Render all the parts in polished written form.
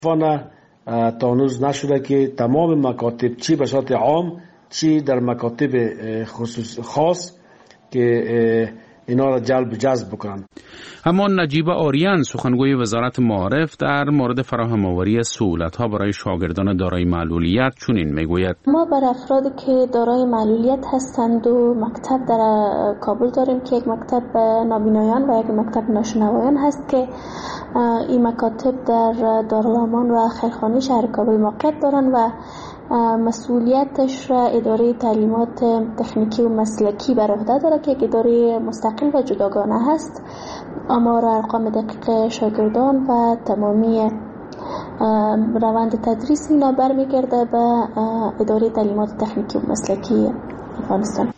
تا هنوز نشده که تمام مکاتب چی به صورت عام چی در مکاتب خاص که اینا را جذب بکنند. اما نجیبه آریان سخنگوی وزارت معارف در مورد فراهم آوری سهولت‌ها برای شاگردان دارای معلولیت چنین میگوید: ما برای افرادی که دارای معلولیت هستند و مکتب در کابل داریم که یک مکتب نابینایان و یک مکتب ناشنوایان هست که این مکاتب در دارالامان و خیرخانه شهر کابل موقعیت دارند و مسئولیتش را اداره تعلیمات تکنیکی و مسلکی بر عهده داره که اداره مستقل و جداگانه هست. آمار ارقام دقیق شاگردان و تمامی روند تدریس اینا برمیگرده به اداره تعلیمات تکنیکی و مسلکی افغانستان.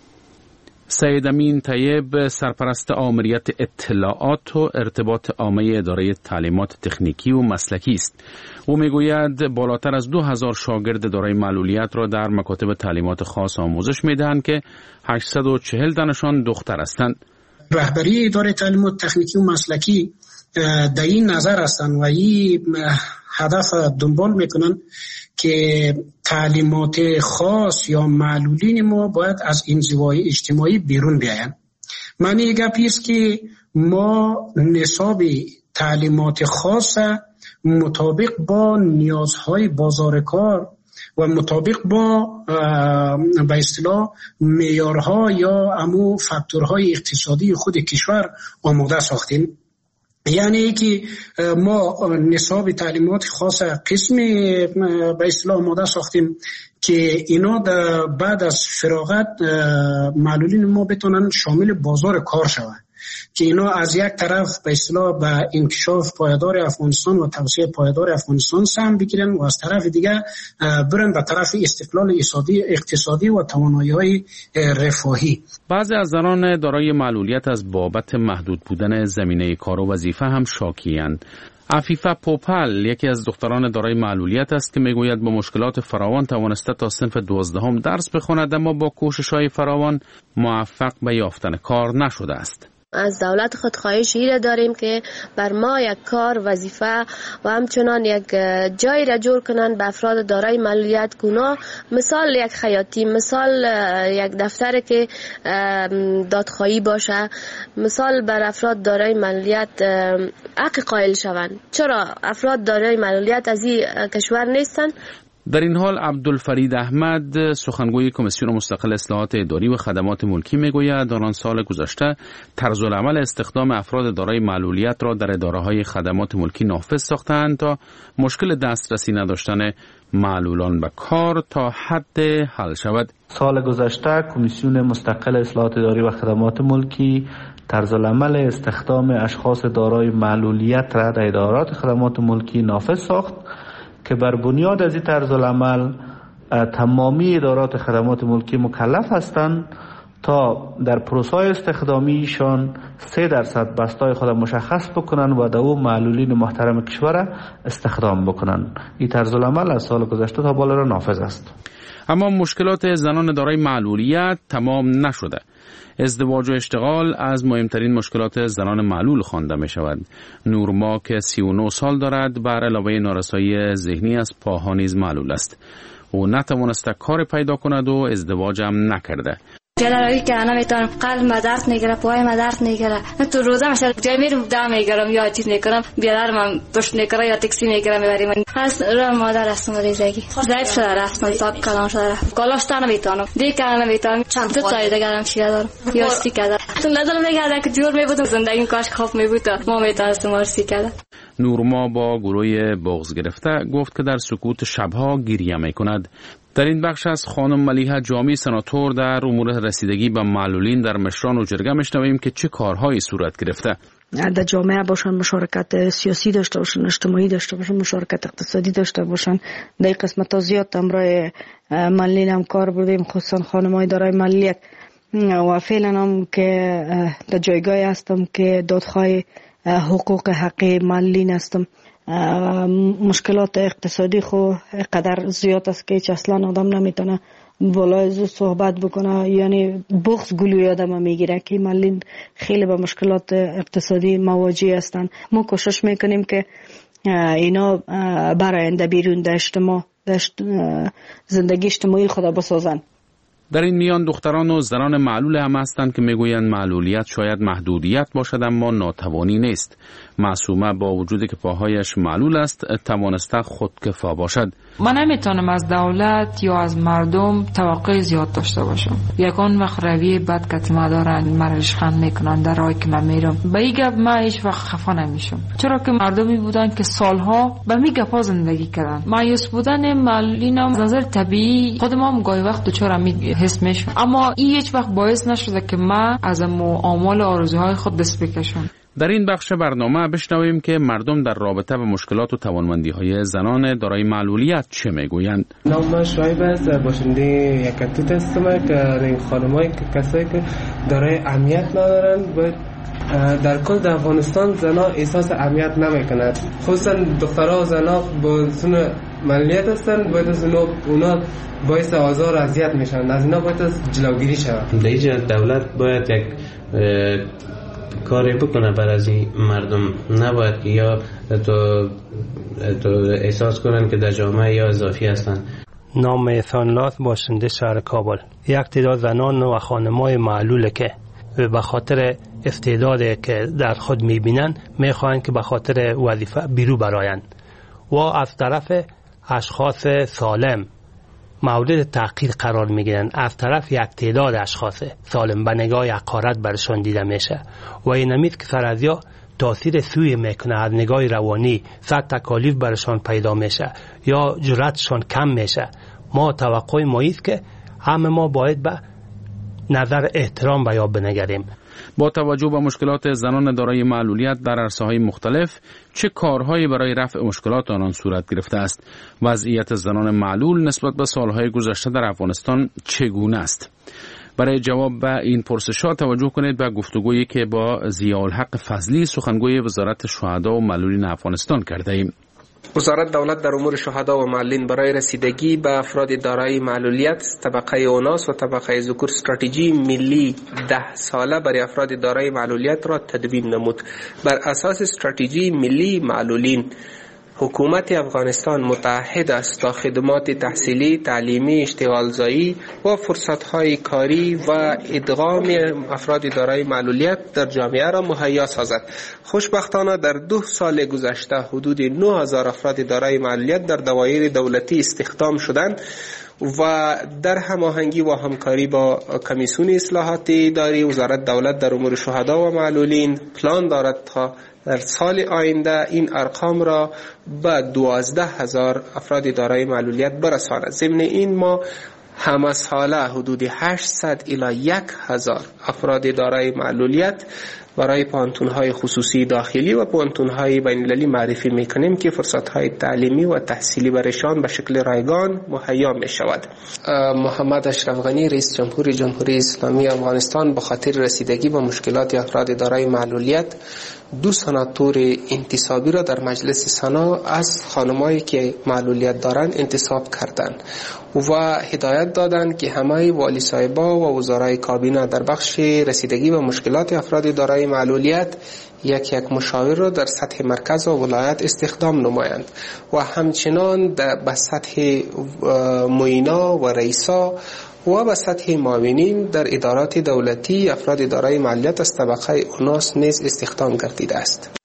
سید امین طیب سرپرست آمریت اطلاعات و ارتباط عامه اداره تعلیمات تکنیکی و مسلکی است. او میگوید بالاتر از 2000 شاگرد دارای معلولیت را در مکاتب تعلیمات خاص آموزش میدهند که 840 تنشان دختر هستند. رهبری اداره تعلیمات تکنیکی و مسلکی در این نظر هستند و این هدف دنبال میکنن که تعلیمات خاص یا معلولین ما باید از انزوای اجتماعی بیرون بیاین. معنی گپی است که ما نصاب تعلیمات خاص مطابق با نیازهای بازار کار و مطابق با به اصطلاح معیارها یا امو فاکتورهای اقتصادی خود کشور آماده ساختیم. یعنی که ما نصاب تعلیمات خاص قسم به اصطلاح آماده ساختیم که اینا بعد از فراغت معلولین ما بتونن شامل بازار کار شوند، که اینا از یک طرف به اصطلاح به انکشاف پایدار افغانستان و توسعه پایدار افغانستان سهم بگیرن و از طرف دیگه برن به طرف استقلال اقتصادی و توانایی‌های رفاهی. بعضی از زنان دارای معلولیت از بابت محدود بودن زمینه کار و وظیفه هم شاکی‌اند. عفیفه پوپل یکی از دختران دارای معلولیت است که میگوید با مشکلات فراوان توانسته تا صنف 12 درس بخواند، اما با کوشش‌های فراوان موفق به یافتن کار نشده است. از دولت خود خواهش را داریم که بر ما یک کار وظیفه و همچنان یک جایی را جور کنند به افراد دارای معلولیت گونه، مثال یک خیاطی، مثال یک دفتر که دادخواهی باشه، مثال بر افراد دارای معلولیت حق قائل شوند. چرا افراد دارای معلولیت از این کشور نیستند؟ در این حال عبدالفرید احمد سخنگوی کمیسیون مستقل اصلاحات اداری و خدمات ملکی میگوید در آن سال گذشته طرز العمل استخدام افراد دارای معلولیت را در اداره‌های خدمات ملکی نافذ ساختند تا مشکل دسترسی نداشتن معلولان به کار تا حد حل شود. سال گذشته کمیسیون مستقل اصلاحات اداری و خدمات ملکی طرز العمل استخدام اشخاص دارای معلولیت را در ادارات خدمات ملکی نافذ ساخت که بر بنیاد از این طرز العمل تمامی ادارات خدمات ملکی مکلف هستند تا در پروسه استخدامیشان 3% بستای خود مشخص بکنن و در او معلولین محترم کشور استخدام بکنن. این طرز العمل از سال گذشته تا بالا را نافذ است. اما مشکلات زنان دارای معلولیت تمام نشده. ازدواج و اشتغال از مهمترین مشکلات زنان معلول خوانده می شود. نورما که 39 سال دارد بر علاوه نارسایی ذهنی از پاها نیز معلول است. او نتوانسته کار پیدا کند و ازدواج هم نکرده. جلالایی که انا میتونم قلب مدرد میگیره، پای مدرد میگیره، تو روزه میشه جای میرم دم میگیرم یا چیز میکنم بیادرم پشت میکنه یا تاکسی میگیرم میبریم. پس رو مادر هستم ریزگی ضعیف شده رفتم پاک کلام شده کلاش تا نمیتونم دیگه نمیتونم چند تا دیگه چیزا دارم یا استیکاده تو نظر میگه که جور میبودم زندگی کاش خوب میبود ما میتونستم ورسی کرده. نورما با گروه بغض گرفته گفت که در سکوت شبها گریه میکند. در این بخش از خانم ملیحه جامی سناتور در امور رسیدگی به معلولین در مشران و جرگه میشنویم که چه کارهایی صورت گرفته. در جامعه باشن، مشارکت سیاسی داشته باشن، اجتماعی داشته باشن، مشارکت اقتصادی داشته باشن. در این قسمت ها زیاد همراه معلولین هم کار بردیم، خصوصا خانم‌های دارای معلولیت و فعلا هم که در جایگاه هستم که دادخواه حقوق حقی معلولین هستم. مشکلات اقتصادی خو قدر زیاد است که اصلا آدم نمیتونه بالای صحبت بکنه، یعنی بغض گلوی آدم میگیره که معلولین خیلی با مشکلات اقتصادی مواجه هستند. ما کوشش میکنیم که اینا براینده بیرون در اجتماع زندگی اجتماعی خدا بسازن. در این میان دختران و زنان معلول هم هستند که میگویند معلولیت شاید محدودیت باشد اما ناتوانی نیست. معصومه با وجودی که پاهایش معلول است توانسته خودکفا باشد. من نمیتونم از دولت یا از مردم توقع زیاد داشته باشم. یکان وقت روی بد که ما دارن من رشخند میکنن در راهی که من میرم. به این گپ من هیچ وقت خفه نمیشم، چرا که مردمی بودن که سالها به می گپا زندگی کردن. مایوس بودن معلولینم از نظر طبیعی خودم هم گاهی وقت دچار حس میشم، اما این هیچ وقت باعث نشده که من از آمال آرزوهای خود دست بکشم. در این بخش برنامه بشنویم که مردم در رابطه با مشکلات و توانمندی‌های زنان دارای معلولیت چه میگویند. نام شایب است، باشنده یک کتیت هستم که این خانم‌های کسایی که دارای اهمیت ندارن باید در کل در افغانستان زنا احساس اهمیت نمیکنند، خصوصا دخترها و زنا با سن معلولیت هستن، باید از اونا باعث آزار و اذیت میشن، از اینا باید جلوگیری شود. در اینجا دولت باید یک کاری بکنه برای از این مردم، نباید که یا تو احساس کنن که در جامعه یا اضافی هستن. نام احسان‌الله باشنده شهر کابل. یک تعداد زنان و خانم‌های معلول که به خاطر استعدادی که در خود می‌بینن می‌خواهند که به خاطر وظیفه بیرون برآیند و از طرف اشخاص سالم مورد تحقیر قرار میگیرن، از طرف یک تعداد اشخاص سالم به نگاه حقارت برشان دیده میشه و این امید که سر از یا تاثیر سوی میکنه، از نگاه روانی صد تکالیف برشان پیدا میشه یا جرأتشان کم میشه. ما توقع ما است که همه ما باید به نظر احترام بیان بنگریم. با توجه به مشکلات زنان دارای معلولیت در عرصه‌های مختلف چه کارهایی برای رفع مشکلات آنان صورت گرفته است؟ وضعیت زنان معلول نسبت به سالهای گذشته در افغانستان چگونه است؟ برای جواب به این پرسش‌ها توجه کنید به گفتگویی که با ضیاءالحق فضلی سخنگوی وزارت شهدا و معلولین افغانستان کرده ایم. وزارت دولت در امور شهدا و معلولین برای رسیدگی به افراد دارای معلولیت طبقه اوناس و طبقه ذکور استراتژی ملی 10 ساله برای افراد دارای معلولیت را تدوین نمود. بر اساس استراتژی ملی معلولین حکومت افغانستان متعهد است تا خدمات تحصیلی، تعلیمی، اشتغالزایی و فرصت‌های کاری و ادغام افراد دارای معلولیت در جامعه را مهیا سازد. خوشبختانه در 2 سال گذشته حدود 9000 افراد دارای معلولیت در دوایر دولتی استخدام شدند و در هماهنگی و همکاری با کمیسیون اصلاحات اداری وزارت دولت در امور شهدا و معلولین پلان دارد تا در سال آینده این ارقام را به 12000 افراد دارای معلولیت برساند. ضمن این ما همه ساله حدود 800 الی 1000 افراد دارای معلولیت برای پانتون‌های خصوصی داخلی و پانتون‌های بین‌المللی معرفی می‌کنیم که فرصت‌های تعلیمی و تحصیلی برایشان به شکل رایگان مهیا می‌شود. محمد اشرف غنی رئیس جمهوری اسلامی افغانستان به خاطر رسیدگی به مشکلات افراد دارای معلولیت 2 سناتور انتصابی را در مجلس سنا از خانمایی که معلولیت دارند انتصاب کردند و هدایت دادند که همه والی صاحبا و وزرای کابینه در بخش رسیدگی به مشکلات افراد دارای معلولیت یک مشاور را در سطح مرکز و ولایت استخدام نمایند و همچنان به سطح معینا و رئیسا و به سطح معاونین در ادارات دولتی افراد دارای معلولیت از طبقه اوناس نیز استخدام گردیده است.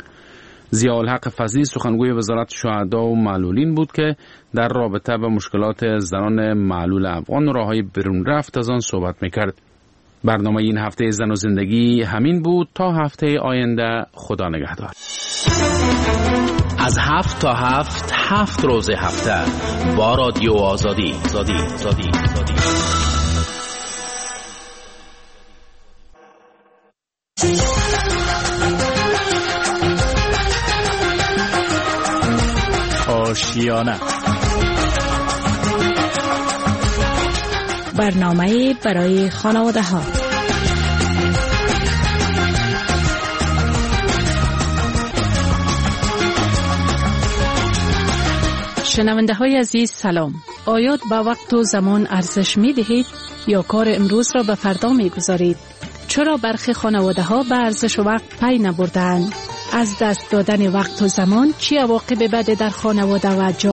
ضیاءالحق فضلی سخنگوی وزارت شهدا و معلولین بود که در رابطه با مشکلات زنان معلول افغان و راههای برون رفت از آن صحبت میکرد. برنامه این هفته زن و زندگی همین بود. تا هفته آینده خدا نگهدار. از 7 تا 7 روز هفته با رادیو آزادی. آشیانه برنامه برای خانواده ها. شنونده های عزیز سلام. آیا به وقت و زمان ارزش می دهید یا کار امروز را به فردا می گذارید؟ چرا برخی خانواده ها به ارزش و وقت پی نبردند؟ از دست دادن وقت و زمان چه عواقب بد در خانواده و